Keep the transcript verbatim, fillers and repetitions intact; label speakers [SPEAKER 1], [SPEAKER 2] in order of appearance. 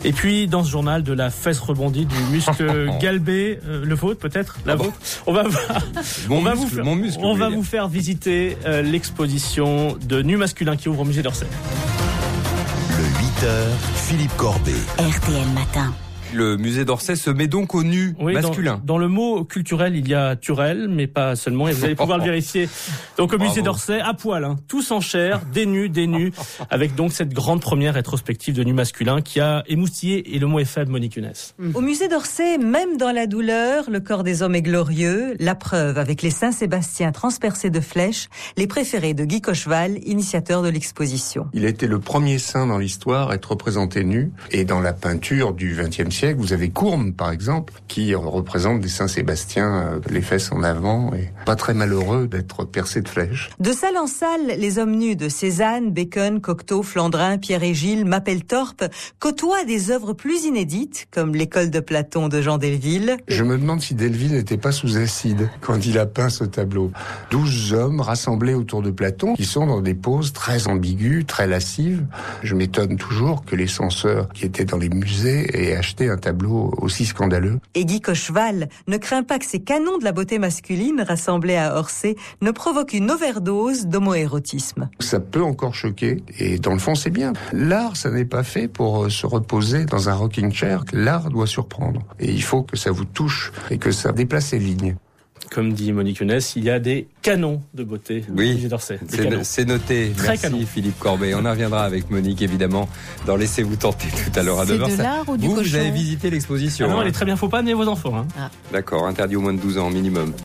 [SPEAKER 1] Et puis, dans ce journal de la fesse rebondie, du muscle galbé, euh, le vôtre peut-être, la vôtre, on va,
[SPEAKER 2] mon
[SPEAKER 1] on va,
[SPEAKER 2] muscle,
[SPEAKER 1] vous, faire,
[SPEAKER 2] mon muscle,
[SPEAKER 1] on va
[SPEAKER 2] dire.
[SPEAKER 1] vous faire visiter euh, l'exposition de nus masculins qui ouvre au musée d'Orsay.
[SPEAKER 3] Le huit heures, Philippe Corbet.
[SPEAKER 4] R T L Matin.
[SPEAKER 2] Le musée d'Orsay se met donc au nu
[SPEAKER 1] oui,
[SPEAKER 2] masculin.
[SPEAKER 1] Dans, dans le mot culturel, il y a Turel, mais pas seulement, et vous allez pouvoir le vérifier. Donc au
[SPEAKER 2] Bravo.
[SPEAKER 1] musée d'Orsay, à poil, hein, tous en chair, des nus, des nus, avec donc cette grande première rétrospective de nus masculins qui a émoustillé, et le mot est faible, Monique Younes.
[SPEAKER 5] Au musée d'Orsay, même dans la douleur, le corps des hommes est glorieux. La preuve avec les Saint-Sébastien transpercés de flèches, les préférés de Guy Cocheval, initiateur de l'exposition.
[SPEAKER 6] Il a été le premier saint dans l'histoire à être représenté nu. Et dans la peinture du vingtième siècle, vous avez Courme, par exemple, qui représente des Saint-Sébastien, les fesses en avant, et pas très malheureux d'être percé de flèches.
[SPEAKER 5] De salle en salle, les hommes nus de Cézanne, Bacon, Cocteau, Flandrin, Pierre et Gilles, Mapplethorpe côtoient des œuvres plus inédites, comme l'école de Platon de Jean Delville.
[SPEAKER 6] Je me demande si Delville n'était pas sous acide quand il a peint ce tableau. Douze hommes rassemblés autour de Platon, qui sont dans des poses très ambiguës, très lascives. Je m'étonne toujours que les censeurs qui étaient dans les musées aient acheté un tableau aussi scandaleux.
[SPEAKER 5] Et Guy Cocheval ne craint pas que ces canons de la beauté masculine rassemblés à Orsay ne provoquent une overdose d'homoérotisme.
[SPEAKER 6] Ça peut encore choquer, et dans le fond c'est bien. L'art, ça n'est pas fait pour se reposer dans un rocking chair. L'art doit surprendre. Et il faut que ça vous touche et que ça déplace les lignes.
[SPEAKER 1] Comme dit Monique Younes, il y a des canons de beauté au
[SPEAKER 2] oui,
[SPEAKER 1] musée d'Orsay.
[SPEAKER 2] C'est, c'est noté.
[SPEAKER 1] Très
[SPEAKER 2] Merci
[SPEAKER 1] canon.
[SPEAKER 2] Philippe Corbet. On en reviendra avec Monique évidemment dans Laissez-vous tenter tout à l'heure à
[SPEAKER 4] C'est
[SPEAKER 2] neuf heures.
[SPEAKER 4] de l'art ou du
[SPEAKER 2] vous,
[SPEAKER 4] cochon
[SPEAKER 2] vous avez visité l'exposition.
[SPEAKER 1] Ah non,
[SPEAKER 2] hein.
[SPEAKER 1] elle est très bien, faut pas amener vos enfants. Hein.
[SPEAKER 2] D'accord, interdit au moins de douze ans minimum.